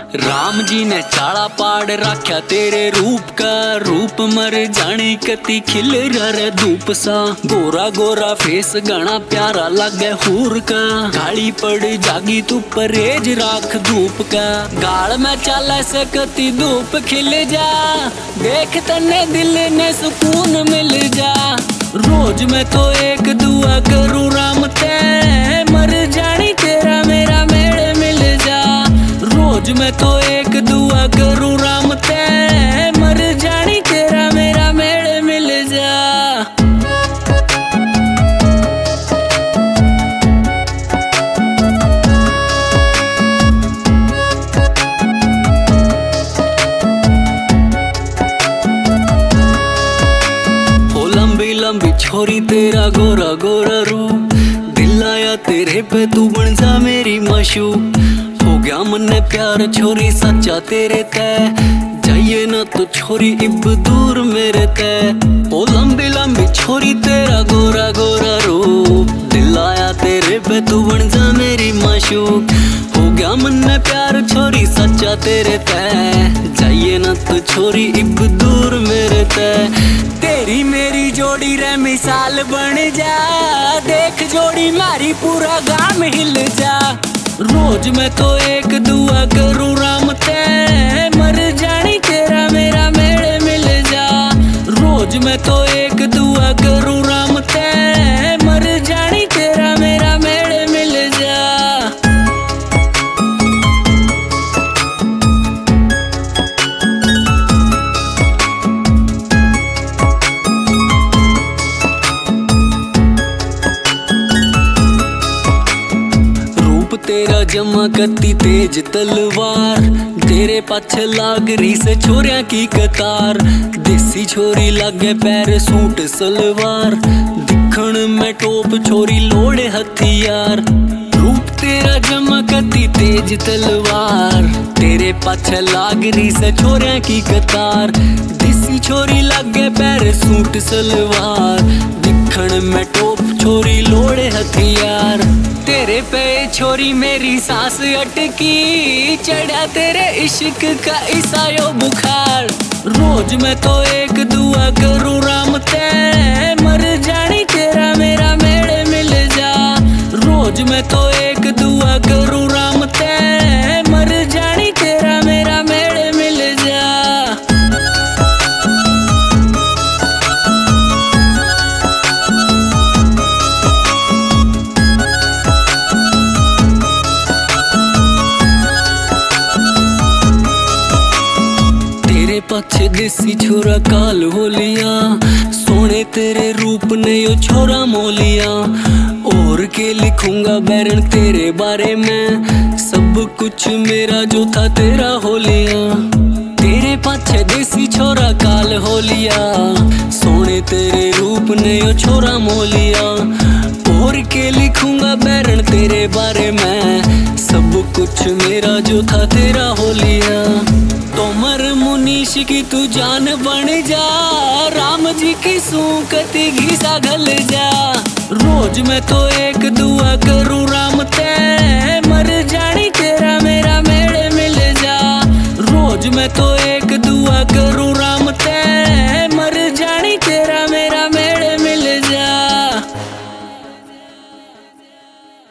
राम जी ने चाड़ा पाड़ राख्या तेरे रूप का, रूप मर जाने कति खिल रे धूप सा। गोरा गोरा फेस घना प्यारा लागे हूर का, काली पड़ जागी तू परहेज राख धूप का। गाल में चाले से कति धूप खिल जा, देख तने दिल ने सुकून मिल जा। रोज मैं तो एक दुआ करूँ राम ते, मर जानी तेरा मेरा मेल मिल जा। रोज मैं तो एक दुआ करूँ राम ते, मर जानी तेरा मेरा मेल मिल जा। हो लंबी लंबी छोरी तेरा गोरा गोरा रूप, दिल आया तेरे पे तू बन जा मेरी माशूक। हो गया मन ने प्यार छोरी सच्चा तेरे तय, जाइए ना तो छोरी इब दूर मेरे तय। ओ लंबी लंबी छोरी तेरा गोरा गोरा रूप, दिल आया तेरे पे तू बन जा मेरी माशूक। हो गया मन में प्यार छोरी सच्चा तेरे तय, जाइए ना तो छोरी इब दूर मेरे तय। तेरी मेरी जोड़ी रे मिसाल बन जा, देख जोड़ी मारी पूरा गाम हिल जा। रोज मैं तो एक दुआ करूँ राम ते, मर जानी तेरा मेरा मेल मिल जा। रोज मैं तो एक दुआ करूँ राम ते, मर जानी तेरा मेरा मेल मिल जा। तेरा जमा कती तेज तलवार, तेरे पाछे लाग रही से छोरिया की कतार। देसी छोरी लागे पैर सूट सलवार, दिखण में टोप छोरी लोड़े हथियार। रूप तेरा जमा कती तेज तलवार, तेरे पाछे लाग रही से छोरिया की कतार। देसी छोरी लागे पैर सूट सलवार, दिखण में टोप छोरी लोड़े हथियार। तेरे पे छोरी मेरी सांस अटकी, चढ़ा तेरे इश्क का ईसायो बुखार। रोज मैं तो एक दुआ करूँ राम ते, मर जानी तेरा मेरा मेल मिल जा। रोज मैं तो एक दुआ करूँ राम ते, मर जानी तेरा मेरा मेल मिल जा। पाछे देसी छोरा काल हो लिया, सोने तेरे रूप ने यो छोरा मोलिया। और के लिखूंगा बैरन तेरे बारे में, सब कुछ मेरा जो था तेरा हो लिया। तेरे पाछे देसी छोरा काल हो लिया, सोने तेरे रूप ने यो छोरा मोलिया। और के लिखूंगा बैरन तेरे बारे में, सब कुछ मेरा जो था तेरा हो लिया। तोमर मुनीश की तू जान बन जा, राम जी की सूकती घिसा घल जा। रोज मैं तो एक दुआ करूँ राम ते, मर जानी तेरा मेरा मेल मिल जा। रोज मैं तो एक